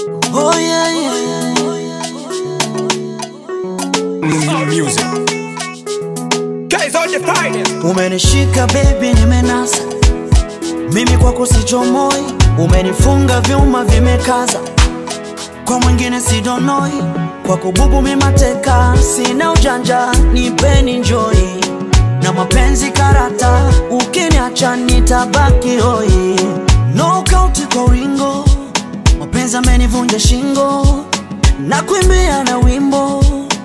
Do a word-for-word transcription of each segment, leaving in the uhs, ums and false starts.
Oh yeah, yeah, yeah. Music. Guys on the finest. Umenishika baby nimenasa, mimi kwako sichomoi, umenifunga vyuma vimekaza, kwa mwingine sidonoi, kwako bubu mimateka, sina ujanja, nipeni enjoy, na mapenzi karata, ukiniacha nitabaki hoi. Knockout kwa ringo, mapenzi amenivunja shingo, na kuimbia na wimbo,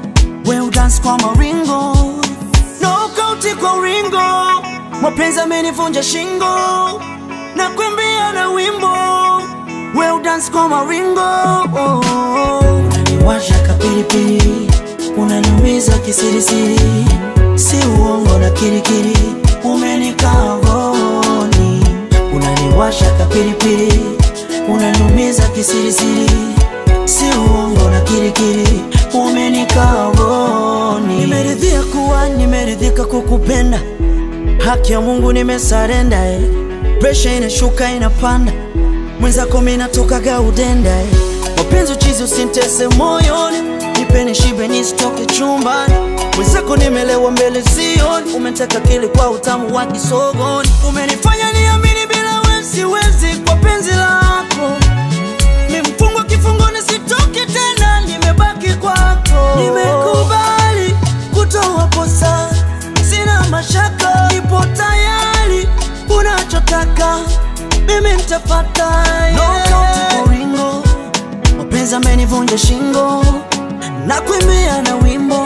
we dance kwa maringo. Knockout kwa ringo, mapenzi amenivunja shingo, na kuimbia na wimbo, we dance kwa maringo. Oh, oh. Unaniwasha kapilipili, unaniumiza kisirisiri, si uongo na kirikiri, umenikaa ngoni. Unaniwasha kapilipili, unaniumiza kisirisiri, si uongo na kirikiri, umenikaa ngoni. Nimeridhia kuwa, nimeridhika kukupenda, haki ya Mungu nimesarenda eh. Pressure inashuka inapanda, mwenzako mimi natoka gaudenda eh. Mapenzi uchizi usintese moyoni, nipeni shibe nisitoke chumbani, mwenzako nimelewa mbele zioni, umeteka kili kwa utamu wa kisogoni. Umenifanya niamini bila wewe siwezi kwa penzi lako, nimefungwa kifungoni sitoki tena, nimebaki kwako. Nimekubali kutoa posa, sina mashaka, nipo tayari, unachotaka mimi nitapata. Knockout kwa ringo, mapenzi amenivunja shingo, na kuimbia na wimbo,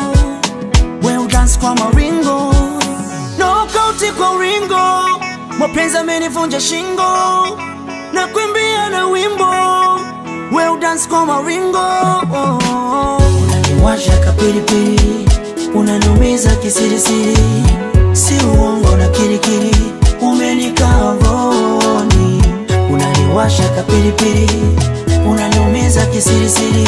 we dance kwa maringo. Knockout kwa ringo, mapenzi amenivunja shingo, na kuimbia na wimbo, we dance kwa maringo. Oh, oh. Unaniwasha kapilipili, unaniumiza kisirisiri, si uongo na kirikiri, umenikaa ngoni. Unaniwasha kapilipili, unaniumiza kisirisiri,